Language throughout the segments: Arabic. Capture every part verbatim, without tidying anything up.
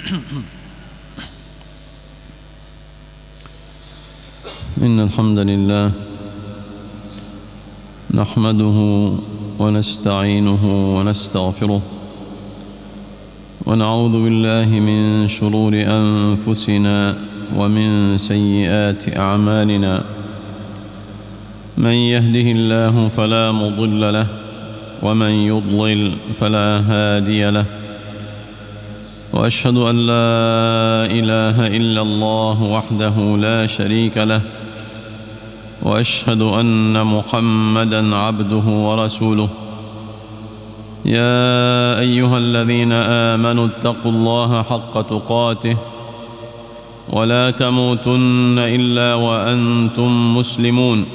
إن الحمد لله نحمده ونستعينه ونستغفره ونعوذ بالله من شرور أنفسنا ومن سيئات أعمالنا. من يهده الله فلا مضل له ومن يضلل فلا هادي له، وأشهد أن لا إله إلا الله وحده لا شريك له، وأشهد أن محمدا عبده ورسوله. يا أيها الذين آمنوا اتقوا الله حق تقاته ولا تموتن إلا وأنتم مسلمون.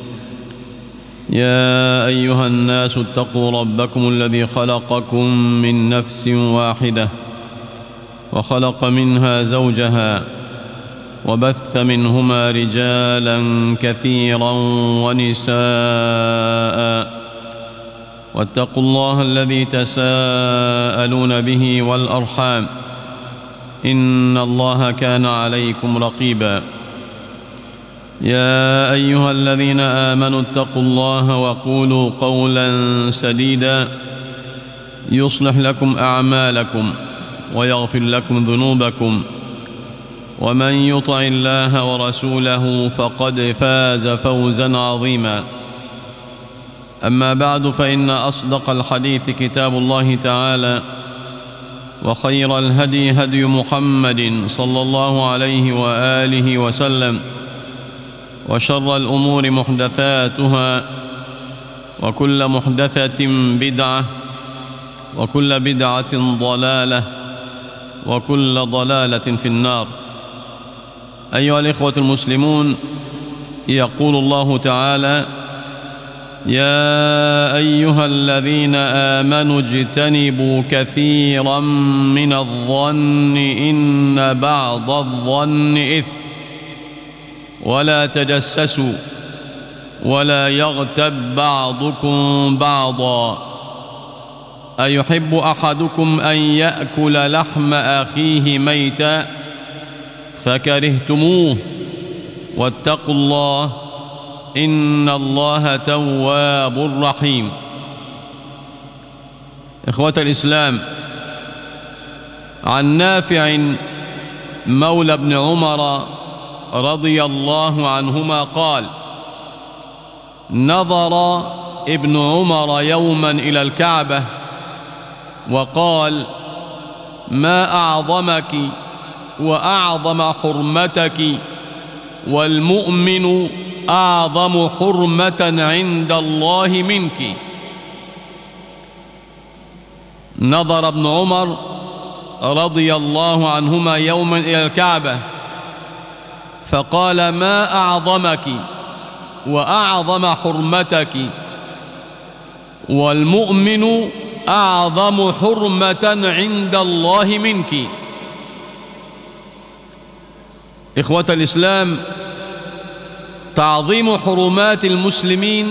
يا أيها الناس اتقوا ربكم الذي خلقكم من نفس واحدة وخلق منها زوجها وبث منهما رجالا كثيرا ونساء، واتقوا الله الذي تساءلون به والأرحام إن الله كان عليكم رقيبا. يا أيها الذين آمنوا اتقوا الله وقولوا قولا سديدا يصلح لكم أعمالكم ويغفر لكم ذنوبكم، ومن يطع الله ورسوله فقد فاز فوزا عظيما. أما بعد، فإن أصدق الحديث كتاب الله تعالى، وخير الهدي هدي محمد صلى الله عليه وآله وسلم، وشر الأمور محدثاتها، وكل محدثة بدعة، وكل بدعة ضلالة، وكل ضلالة في النار. أيها الإخوة المسلمون، يقول الله تعالى: يا أيها الذين آمنوا اجتنبوا كثيرا من الظن إن بعض الظن إثم، ولا تجسسوا ولا يغتب بعضكم بعضا، أيحب أحدكم أن يأكل لحم أخيه ميتا فكرهتموه، واتقوا الله إن الله تواب رحيم. إخوة الإسلام، عن نافع مولى ابن عمر رضي الله عنهما قال: نظر ابن عمر يوما إلى الكعبة وقال: ما أعظمك وأعظم حرمتك، والمؤمن أعظم حرمة عند الله منك. نظر ابن عمر رضي الله عنهما يوما إلى الكعبة فقال: ما أعظمك وأعظم حرمتك، والمؤمن أعظم حرمة عند الله منك. إخوة الإسلام، تعظيم حرمات المسلمين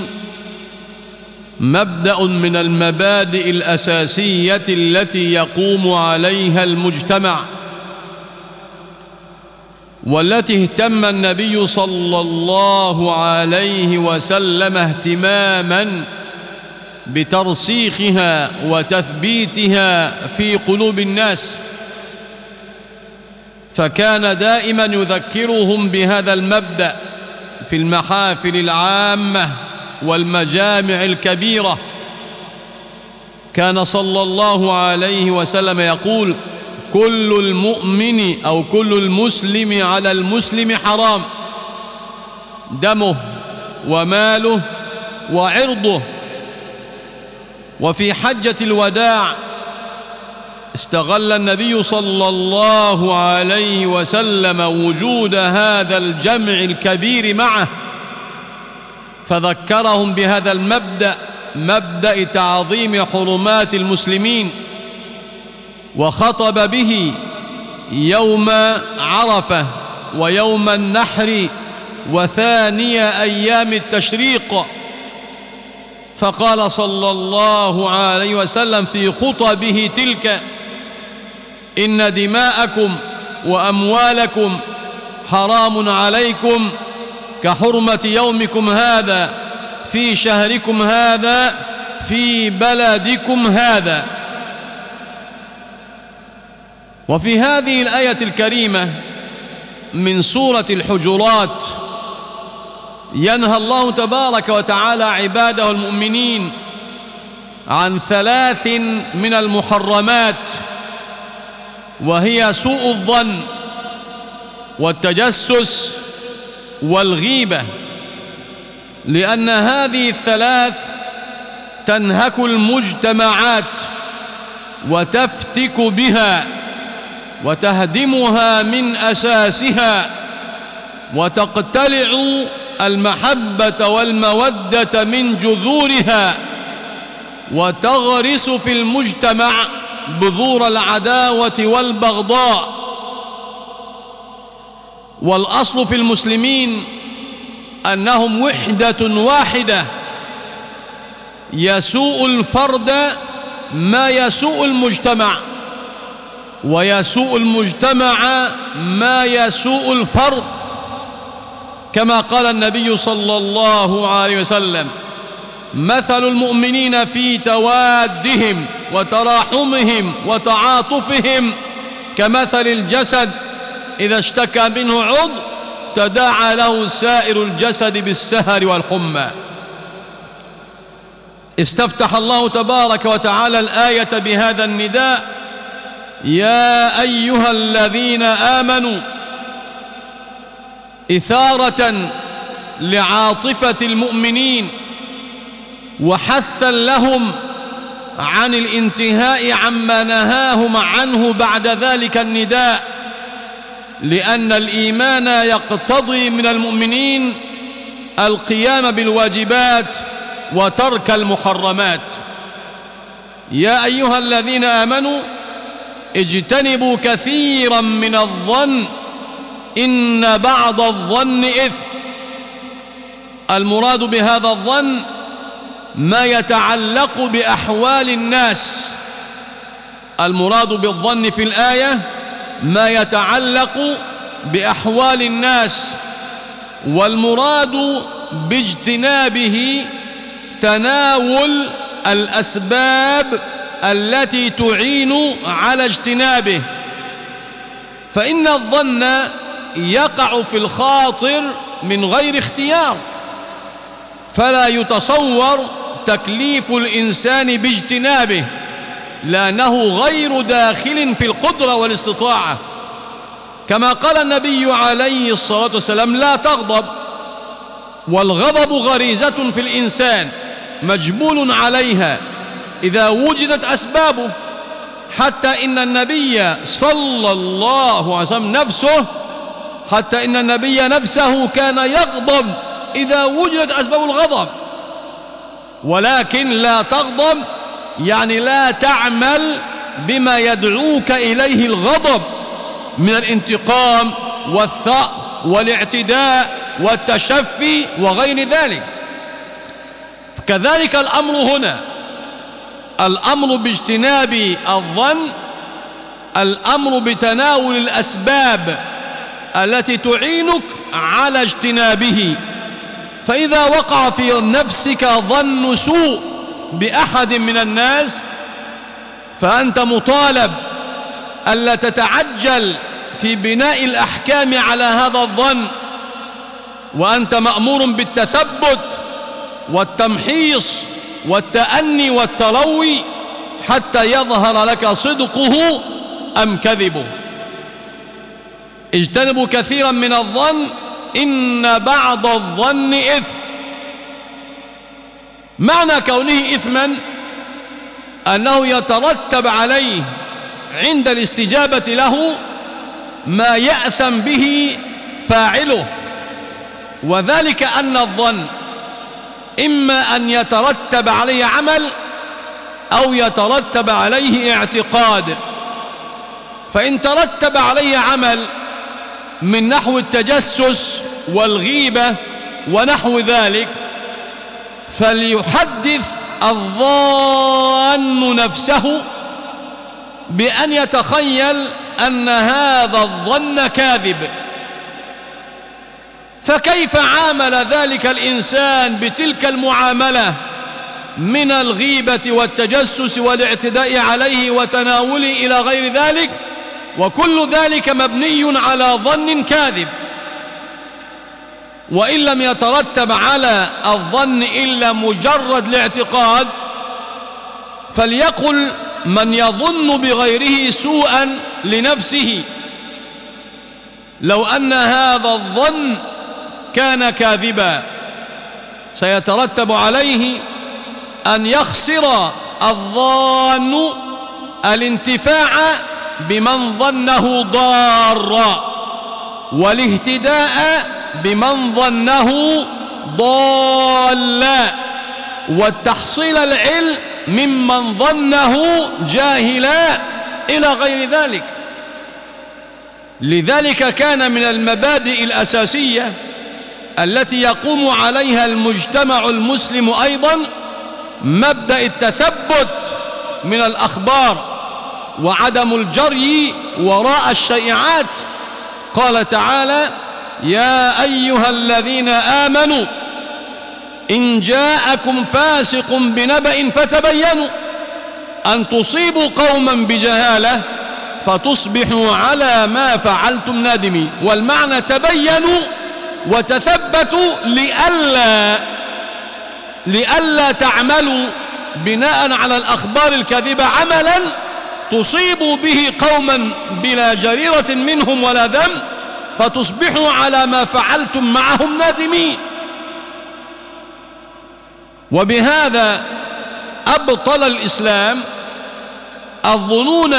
مبدأ من المبادئ الأساسية التي يقوم عليها المجتمع، والتي اهتم النبي صلى الله عليه وسلم اهتماما بترسيخها وتثبيتها في قلوب الناس، فكان دائما يذكرهم بهذا المبدأ في المحافل العامة والمجامع الكبيرة. كان صلى الله عليه وسلم يقول: كل المؤمن أو كل المسلم على المسلم حرام، دمه وماله وعرضه. وفي حجة الوداع استغل النبي صلى الله عليه وسلم وجود هذا الجمع الكبير معه، فذكرهم بهذا المبدأ، مبدأ تعظيم حرمات المسلمين، وخطب به يوم عرفة ويوم النحر وثاني أيام التشريق. فقال صلى الله عليه وسلم في خطبه تلك: إن دماءكم وأموالكم حرام عليكم كحرمة يومكم هذا في شهركم هذا في بلدكم هذا. وفي هذه الآية الكريمة من سورة الحجرات ينهى الله تبارك وتعالى عباده المؤمنين عن ثلاث من المحرمات، وهي سوء الظن والتجسس والغيبة، لأن هذه الثلاث تنهك المجتمعات وتفتك بها وتهدمها من أساسها، وتقتلع المحبة والمودة من جذورها، وتغرس في المجتمع بذور العداوة والبغضاء. والأصل في المسلمين أنهم وحدة واحدة، يسوء الفرد ما يسوء المجتمع، ويسوء المجتمع ما يسوء الفرد، كما قال النبي صلى الله عليه وسلم: مثل المؤمنين في توادهم وتراحمهم وتعاطفهم كمثل الجسد إذا اشتكى منه عضو تداعى له سائر الجسد بالسهر والحمى. استفتح الله تبارك وتعالى الآية بهذا النداء: يا أيها الذين آمنوا، إثارة لعاطفة المؤمنين وحثا لهم عن الانتهاء عما نهاهم عنه بعد ذلك النداء، لأن الإيمان يقتضي من المؤمنين القيام بالواجبات وترك المحرمات. يا أيها الذين آمنوا اجتنبوا كثيرا من الظن إن بعض الظن إثم. المراد بهذا الظن ما يتعلق بأحوال الناس. المراد بالظن في الآية ما يتعلق بأحوال الناس، والمراد باجتنابه تناول الأسباب التي تعين على اجتنابه، فإن الظن يقع في الخاطر من غير اختيار، فلا يتصور تكليف الإنسان باجتنابه، لأنه غير داخل في القدرة والاستطاعة. كما قال النبي عليه الصلاة والسلام: لا تغضب. والغضب غريزة في الإنسان مجبول عليها إذا وجدت أسبابه، حتى إن النبي صلى الله عليه وسلم نفسه حتى إن النبي نفسه كان يغضب إذا وجدت أسباب الغضب. ولكن لا تغضب يعني لا تعمل بما يدعوك إليه الغضب من الانتقام والثأر والاعتداء والتشفي وغير ذلك. كذلك الأمر هنا، الأمر باجتناب الظن، الأمر بتناول الأسباب التي تعينك على اجتنابه. فإذا وقع في نفسك ظن سوء بأحد من الناس فأنت مطالب ألا تتعجل في بناء الأحكام على هذا الظن، وأنت مأمور بالتثبت والتمحيص والتأني والتروي حتى يظهر لك صدقه أم كذبه. اجتنبوا كثيرا من الظن إن بعض الظن إثم. معنى كونه إثما أنه يترتب عليه عند الاستجابة له ما يأثم به فاعله، وذلك أن الظن إما أن يترتب عليه عمل أو يترتب عليه اعتقاد. فإن ترتب عليه عمل من نحو التجسس والغيبة ونحو ذلك فليحدث الظان نفسه بأن يتخيل أن هذا الظن كاذب. فكيف عامل ذلك الإنسان بتلك المعاملة من الغيبة والتجسس والاعتداء عليه وتناوله إلى غير ذلك، وكل ذلك مبني على ظن كاذب. وإن لم يترتب على الظن إلا مجرد الاعتقاد، فليقل من يظن بغيره سوءا لنفسه لو أن هذا الظن كان كاذبا سيترتب عليه أن يخسر الظان الانتفاع بمن ظنه ضارا، والاهتداء بمن ظنه ضالا، والتحصيل العلم ممن ظنه جاهلا إلى غير ذلك. لذلك كان من المبادئ الأساسية التي يقوم عليها المجتمع المسلم أيضا مبدأ التثبت من الأخبار وعدم الجري وراء الشائعات. قال تعالى: يا أيها الذين آمنوا إن جاءكم فاسق بنبأ فتبينوا أن تصيبوا قوما بجهالة فتصبحوا على ما فعلتم نادمين. والمعنى تبينوا وتثبتوا لئلا لئلا تعملوا بناء على الأخبار الكاذبة عملا تصيبوا به قوما بلا جريرة منهم ولا ذنب فتصبحوا على ما فعلتم معهم نادمين. وبهذا أبطل الإسلام الظنون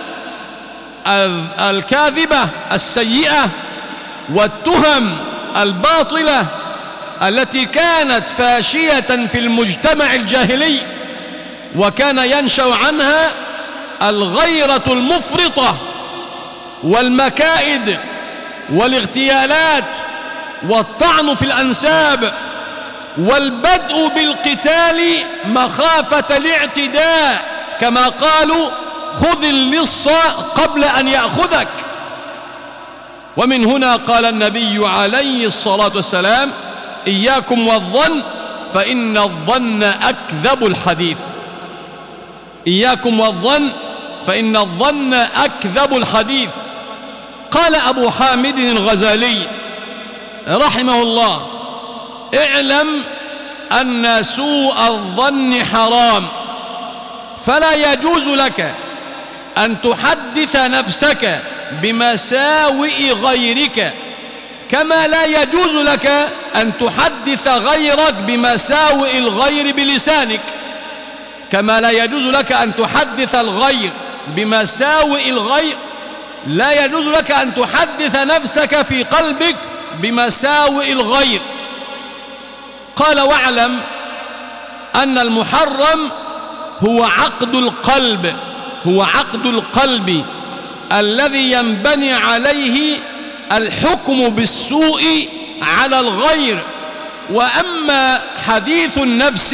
الكاذبة السيئة والتهم الباطلة التي كانت فاشية في المجتمع الجاهلي، وكان ينشأ عنها الغيرة المفرطة والمكائد والاغتيالات والطعن في الأنساب والبدء بالقتال مخافة الاعتداء، كما قالوا: خذ اللص قبل أن يأخذك. ومن هنا قال النبي عليه الصلاة والسلام: إياكم والظن فإن الظن أكذب الحديث. إياكم والظن فإن الظن أكذب الحديث. قال أبو حامد الغزالي رحمه الله: اعلم أن سوء الظن حرام، فلا يجوز لك أن تحدث نفسك بمساوئ غيرك، كما لا يجوز لك أن تحدث غيرك بمساوئ الغير بلسانك، كما لا يجوز لك أن تحدث الغير بمساوئ الغير، لا يجوز لك أن تحدث نفسك في قلبك بمساوئ الغير. قال: واعلم أن المحرم هو عقد القلب هو عقد القلب الذي ينبني عليه الحكم بالسوء على الغير. وأما حديث النفس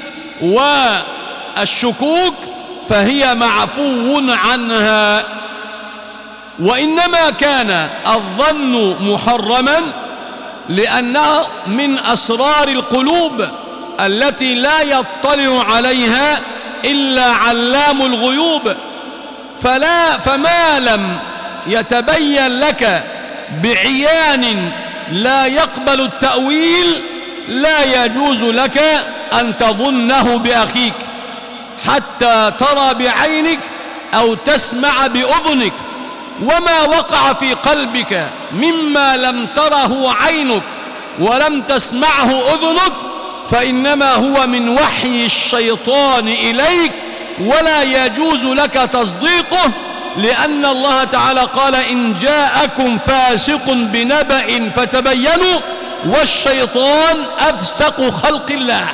والشكوك فهي معفو عنها. وإنما كان الظن محرما لأنه من أسرار القلوب التي لا يطلع عليها إلا علام الغيوب. فلا فما لم يتبين لك بعيان لا يقبل التأويل لا يجوز لك أن تظنه بأخيك حتى ترى بعينك أو تسمع بأذنك. وما وقع في قلبك مما لم تره عينك ولم تسمعه أذنك فإنما هو من وحي الشيطان إليك، ولا يجوز لك تصديقه، لأن الله تعالى قال: إن جاءكم فاسق بنبأ فتبينوا، والشيطان أفسق خلق الله.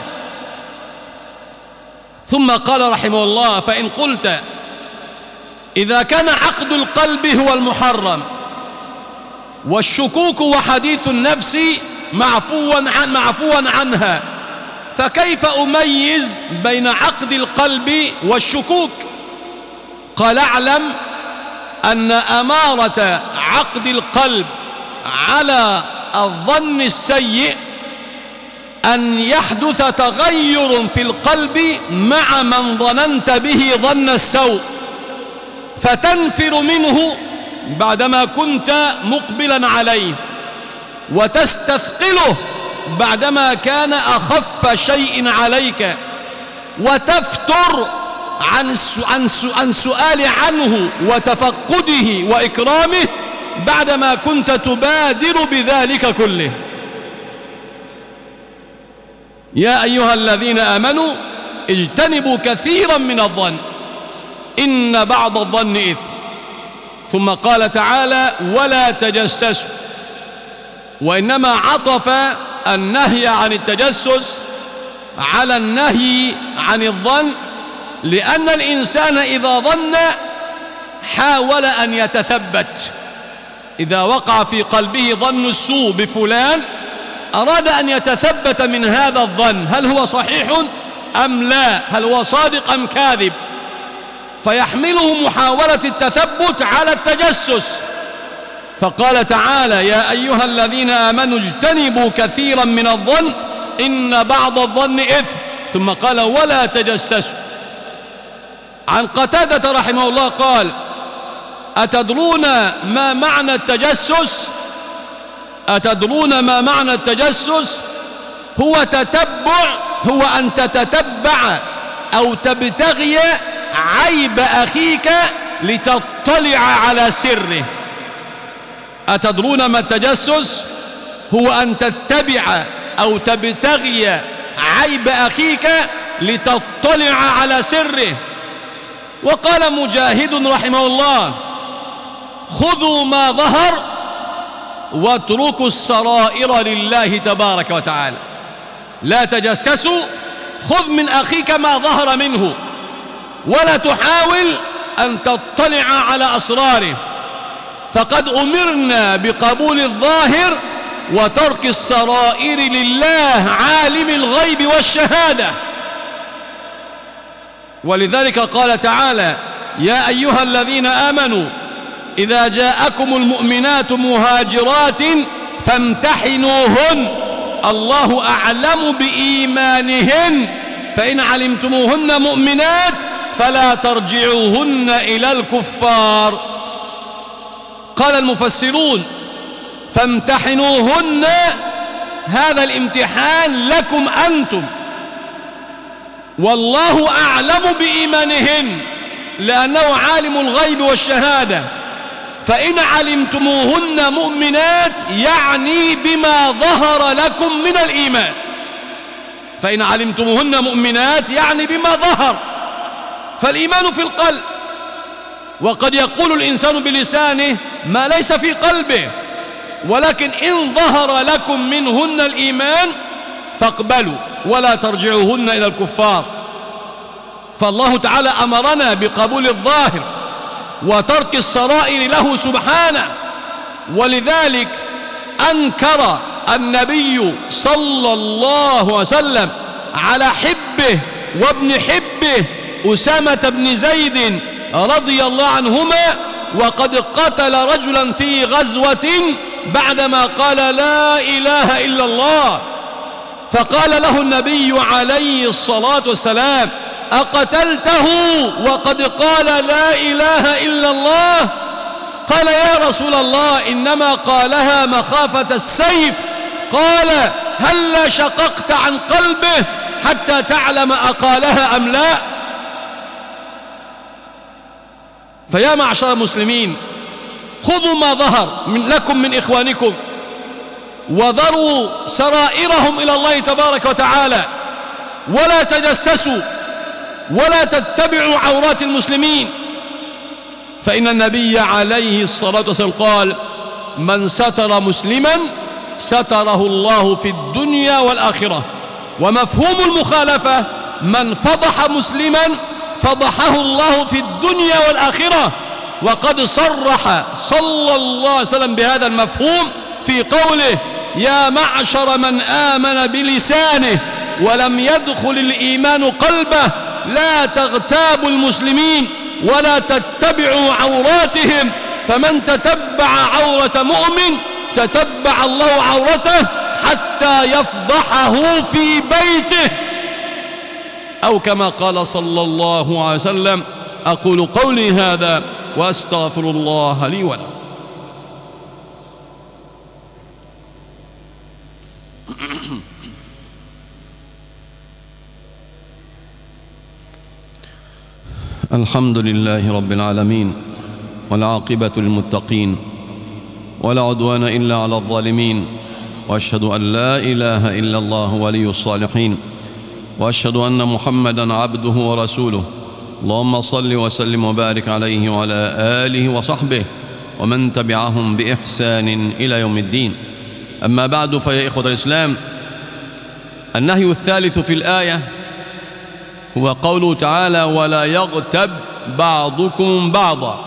ثم قال رحمه الله: فإن قلت إذا كان عقد القلب هو المحرم والشكوك وحديث النفس معفوا عن معفوا عنها، فكيف أميز بين عقد القلب والشكوك؟ قال اعلم أن أمارة عقد القلب على الظن السيء أن يحدث تغير في القلب مع من ظننت به ظن السوء، فتنفر منه بعدما كنت مقبلا عليه، وتستثقله بعدما كان أخف شيء عليك، وتفتر عن عن عن سؤال عنه وتفقده وإكرامه بعدما كنت تبادر بذلك كله. يا أيها الذين آمنوا اجتنبوا كثيرا من الظن إن بعض الظن إثم. ثم قال تعالى ولا تجسسوا، وإنما عطف النهي عن التجسس على النهي عن الظن، لأن الإنسان إذا ظن حاول أن يتثبت. إذا وقع في قلبه ظن السوء بفلان أراد أن يتثبت من هذا الظن، هل هو صحيح أم لا، هل هو صادق أم كاذب، فيحمله محاولة التثبت على التجسس. فقال تعالى يا أيها الذين آمنوا اجتنبوا كثيرا من الظن إن بعض الظن إثم. ثم قال ولا تجسسوا. عن قتادة رحمه الله قال أتدرون ما معنى التجسس؟ أتدرون ما معنى التجسس؟ هو تتبع، هو أن تتتبع أو تبتغي عيب أخيك لتطلع على سره. أتدرون ما التجسس؟ هو أن تتبع أو تبتغي عيب أخيك لتطلع على سره. وقال مجاهد رحمه الله خذوا ما ظهر واتركوا السرائر لله تبارك وتعالى. لا تجسسوا، خذ من أخيك ما ظهر منه ولا تحاول أن تطلع على أسراره، فقد أمرنا بقبول الظاهر وترك السرائر لله عالم الغيب والشهادة. ولذلك قال تعالى يا أيها الذين آمنوا إذا جاءكم المؤمنات مهاجرات فامتحنوهن الله أعلم بإيمانهن فإن علمتموهن مؤمنات فلا ترجعوهن إلى الكفار. قال المفسرون فامتحنوهن، هذا الامتحان لكم أنتم، والله أعلم بإيمانهن لأنه عالم الغيب والشهادة. فإن علمتموهن مؤمنات يعني بما ظهر لكم من الإيمان، فإن علمتموهن مؤمنات يعني بما ظهر، فالإيمان في القلب، وقد يقول الإنسان بلسانه ما ليس في قلبه، ولكن إن ظهر لكم منهن الإيمان فاقبلوا ولا ترجعوهن إلى الكفار. فالله تعالى أمرنا بقبول الظاهر وترك السرائر له سبحانه، ولذلك أنكر النبي صلى الله عليه وسلم على حبه وابن حبه أسامة بن زيد رضي الله عنهما، وقد قتل رجلا في غزوة بعدما قال لا إله إلا الله، فقال له النبي عليه الصلاة والسلام أقتلته وقد قال لا إله إلا الله؟ قال يا رسول الله إنما قالها مخافة السيف. قال هل شققت عن قلبه حتى تعلم أقالها أم لا؟ فيا معشر المسلمين خذوا ما ظهر من لكم من إخوانكم وذروا سرائرهم إلى الله تبارك وتعالى، ولا تجسسوا ولا تتبعوا عورات المسلمين، فإن النبي عليه الصلاة والسلام قال من ستر مسلما ستره الله في الدنيا والآخرة. ومفهوم المخالفة من فضح مسلما فضحه الله في الدنيا والآخرة، وقد صرح صلى الله عليه وسلم بهذا المفهوم في قوله يا معشر من آمن بلسانه ولم يدخل الإيمان قلبه لا تغتابوا المسلمين ولا تتبعوا عوراتهم، فمن تتبع عورة مؤمن تتبع الله عورته حتى يفضحه في بيته، أو كما قال صلى الله عليه وسلم. أقول قولي هذا وأستغفر الله لي ولكم. الحمد لله رب العالمين، والعاقبة للمتقين، ولا عدوان إلا على الظالمين، وأشهد أن لا إله إلا الله ولي الصالحين، وأشهد أن محمدا عبده ورسوله. اللهم صل وسلم وبارك عليه وعلى آله وصحبه ومن تبعهم بإحسان إلى يوم الدين. أما بعد، فيا إخوة الإسلام، النهي الثالث في الآية هو قوله تعالى: ولا يغتب بعضكم بعضا.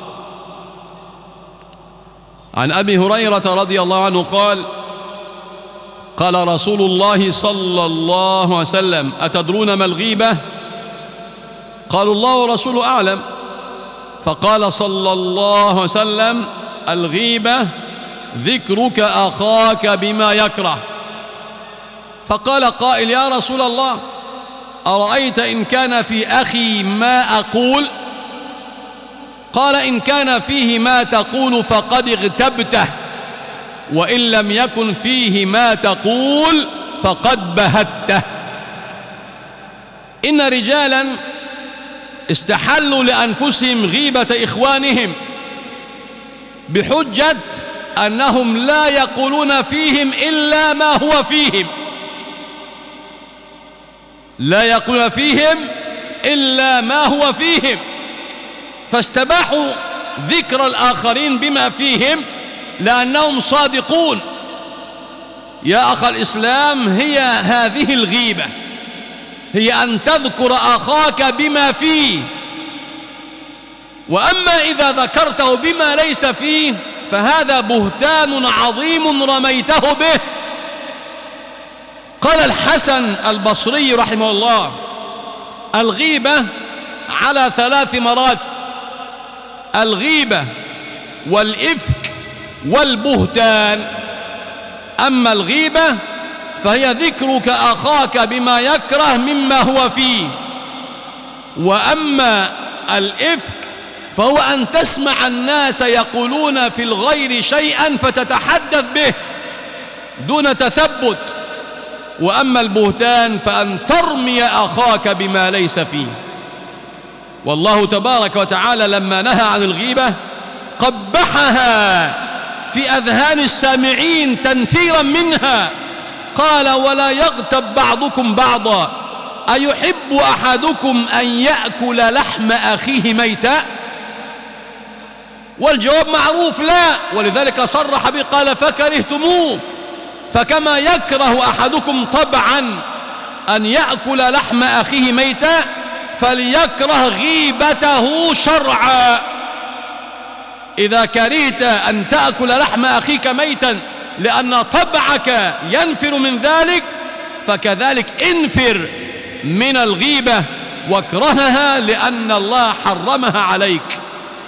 عن أبي هريرة رضي الله عنه قال: قال رسول الله صلى الله عليه وسلم: أتدرون ما الغيبة؟ قالوا: الله ورسوله أعلم. فقال صلى الله عليه وسلم: الغيبة ذكرك أخاك بما يكره. فقال قائل: يا رسول الله، أرأيت إن كان في أخي ما أقول؟ قال: إن كان فيه ما تقول فقد اغتبته، وإن لم يكن فيه ما تقول فقد بهته. إن رجالا استحلوا لأنفسهم غيبة إخوانهم بحجة أنهم لا يقولون فيهم إلا ما هو فيهم، لا يقولون فيهم إلا ما هو فيهم، فاستباحوا ذكر الآخرين بما فيهم لأنهم صادقون. يا أخ الإسلام، هي هذه الغيبة، هي أن تذكر أخاك بما فيه. وأما إذا ذكرته بما ليس فيه فهذا بهتان عظيم رميته به. قال الحسن البصري رحمه الله: الغيبة على ثلاث مراتب: الغيبة والإفك والبهتان. أما الغيبة فهي ذكرك أخاك بما يكره مما هو فيه، وأما الإفك فهو أن تسمع الناس يقولون في الغير شيئا فتتحدث به دون تثبت، وأما البهتان فأن ترمي أخاك بما ليس فيه. والله تبارك وتعالى لما نهى عن الغيبة قبحها في أذهان السامعين تنفيرا منها. قال: ولا يغتب بعضكم بعضا، أيحب أحدكم أن يأكل لحم أخيه ميتا؟ والجواب معروف: لا، ولذلك صرح به قال: فكرهتموه. فكما يكره أحدكم طبعا أن يأكل لحم أخيه ميتا، فليكره غيبته شرعا. إذا كرهت أن تأكل لحم أخيك ميتا لأن طبعك ينفر من ذلك، فكذلك انفر من الغيبة واكرهها لأن الله حرمها عليك.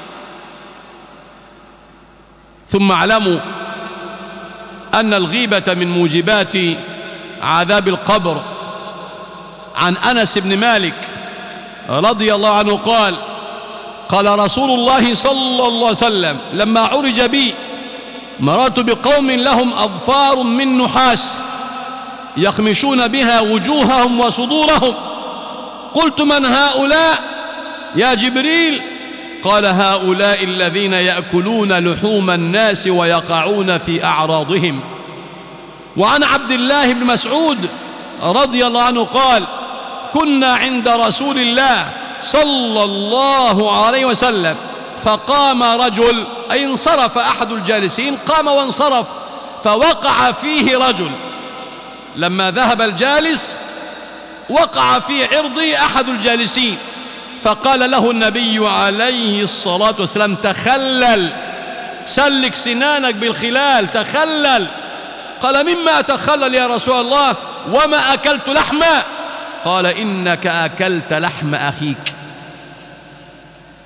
ثم اعلموا أن الغيبة من موجبات عذاب القبر. عن أنس بن مالك رضي الله عنه قال: قال رسول الله صلى الله عليه وسلم: لما عرج بي مررت بقوم لهم أظفار من نحاس يخمشون بها وجوههم وصدورهم، قلت: من هؤلاء يا جبريل؟ قال: هؤلاء الذين يأكلون لحوم الناس ويقعون في أعراضهم. وعن عبد الله بن مسعود رضي الله عنه قال: كنا عند رسول الله صلى الله عليه وسلم فقام رجل، أي انصرف أحد الجالسين، قام وانصرف، فوقع فيه رجل. لما ذهب الجالس وقع في عرضه أحد الجالسين، فقال له النبي عليه الصلاة والسلام: تخلل، سلك سنانك بالخلال، تخلل. قال: مما أتخلل يا رسول الله؟ وما أكلت لحما. قال: إنك أكلت لحم أخيك.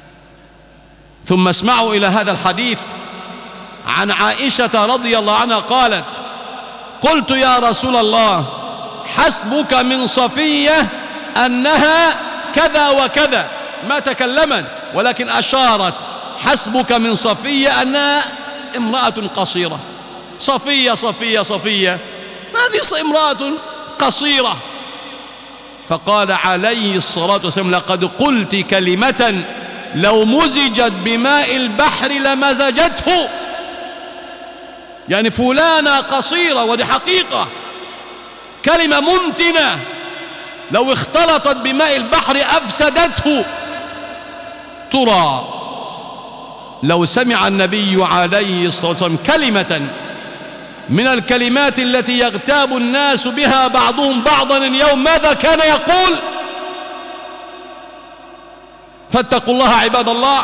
ثم اسمعوا إلى هذا الحديث عن عائشة رضي الله عنها قالت: قلت يا رسول الله حسبك من صفية أنها كذا وكذا، ما تكلمت ولكن أشارت: حسبك من صفية أنها امرأة قصيرة. صفية صفية صفية، هذه امرأة قصيرة. فقال عليه الصلاة والسلام: لقد قلت كلمة لو مزجت بماء البحر لمزجته. يعني فلانة قصيرة، ودي حقيقة، كلمة منتنة لو اختلطت بماء البحر أفسدته. ترى لو سمع النبي عليه الصلاة والسلام كلمة من الكلمات التي يغتاب الناس بها بعضهم بعضا اليوم، ماذا كان يقول؟ فاتقوا الله عباد الله،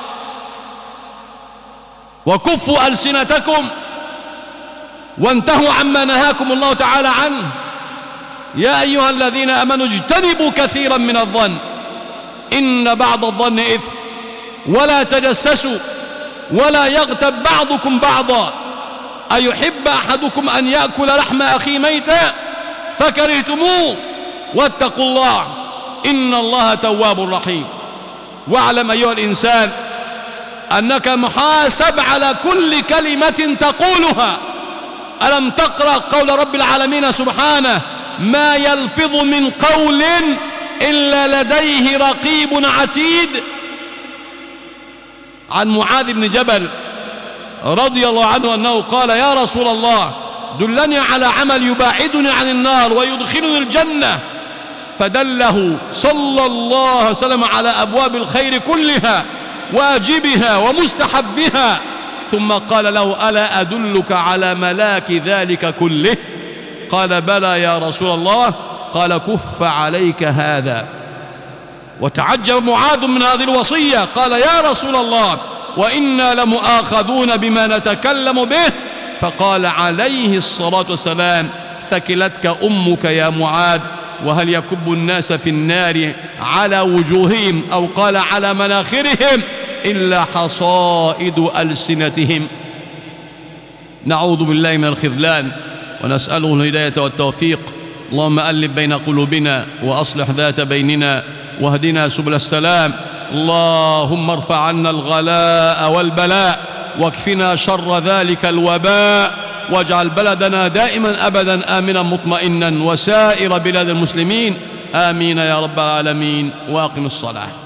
وكفوا ألسنتكم، وانتهوا عما نهاكم الله تعالى عنه. يا أيها الذين آمنوا اجتنبوا كثيرا من الظن إن بعض الظن إثم، ولا تجسسوا، ولا يغتب بعضكم بعضا، أيحب أحدكم أن يأكل لحم أخيه ميتا فكرهتموه، واتقوا الله إن الله تواب رحيم. واعلم أيها الإنسان أنك محاسب على كل كلمة تقولها. ألم تقرأ قول رب العالمين سبحانه: ما يلفظ من قول إلا لديه رقيب عتيد. عن معاذ بن جبل رضي الله عنه أنه قال: يا رسول الله دلني على عمل يباعدني عن النار ويدخلني الجنة. فدله صلى الله عليه وسلم على أبواب الخير كلها، واجبها ومستحبها، ثم قال له: ألا أدلك على ملاك ذلك كله؟ قال: بلى يا رسول الله. قال: كف عليك هذا. وتعجب معاذ من هذه الوصية، قال: يا رسول الله وإنا لمؤاخذون بما نتكلم به. فقال عليه الصلاة والسلام: ثكلتك أمك يا معاذ، وهل يكب الناس في النار على وجوههم أو قال على مناخرهم إلا حصائد ألسنتهم. نعوذ بالله من الخذلان، ونسأله الهداية والتوفيق. اللهم ألف بين قلوبنا، وأصلح ذات بيننا، واهدنا سبل السلام. اللهم ارفع عنا الغلاء والبلاء، واكفنا شر ذلك الوباء، واجعل بلدنا دائما أبدا آمنا مطمئنا، وسائر بلاد المسلمين، آمين يا رب العالمين. واقم الصلاة.